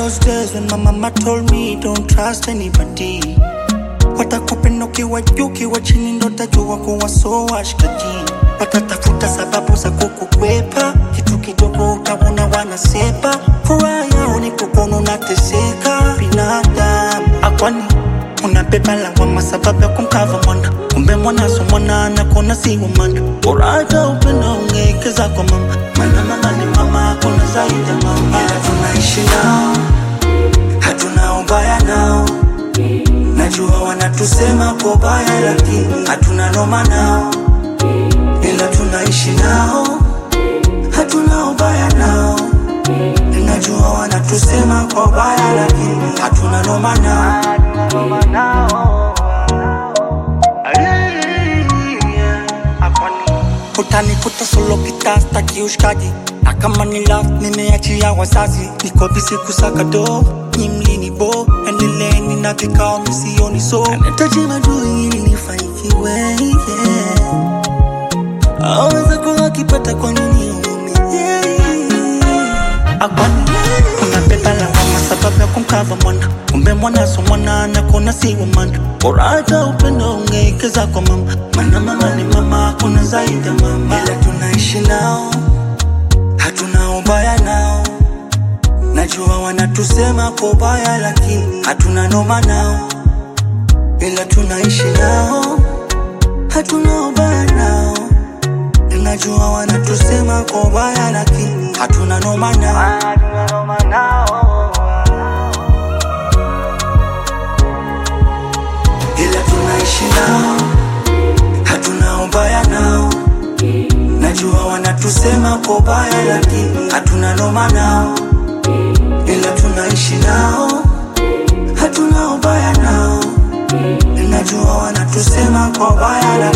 those days when my mama told me don't trust anybody. Watakupenda ukiwa juu, ukiwa chini ndo utajua kuwa so washikaji. Watatafuta sababu za kukukwepa, kitu kidogo utaona wanasepa. Furaha yao ni kukuona unateseka. Binadamu akwani unabeba lawama sababu ya kumkava mwana. Kumbe mwana so mwana anakuona si mwana. Uraja upenda ungekeza kwa mama, maana mama ni mama, hakuna zaidi ya mama. Ila tunaishi nao, hatuna ubaya nao. Najua wanatusema kwa baya lakini hatuna noma nao. Ila tunaishi nao, hatuna ubaya nao. Najua wanatusema kwa baya lakini hatuna noma nao. Utanikuta solo kita staki ushikaji. Na kama ni love nimeachia wazazi. Niko busy kusaka do, nyimlini bo. Endeleeni na vikao misioni so. Anahitaji madui ili nifanikiwe, yeah. Aweza kuwa kipata kwa nini ume, yeah. Akwani unabeba lawama sababu ya kumkava mwana. Kumbe mwana so mwana anakuona si mwana. Uraja upendo ungekeza kwa mama, maana mama ni mama, hakuna zaidi ya mama. Ila tunaishi nao, hatuna ubaya nao. Najua wanatusema kwa ubaya lakini hatuna noma nao. Ila tunaishi nao, hatuna ubaya nao. Najua wanatusema kwa ubaya lakini hatuna noma nao. Ila tunaishi nao, hatuna ubaya nao. Najua wanatusema kwa ubaya lakini hatuna noma nao. Ila tunaishi nao, hatuna ubaya nao. Najua wanatusema kwa ubaya lakini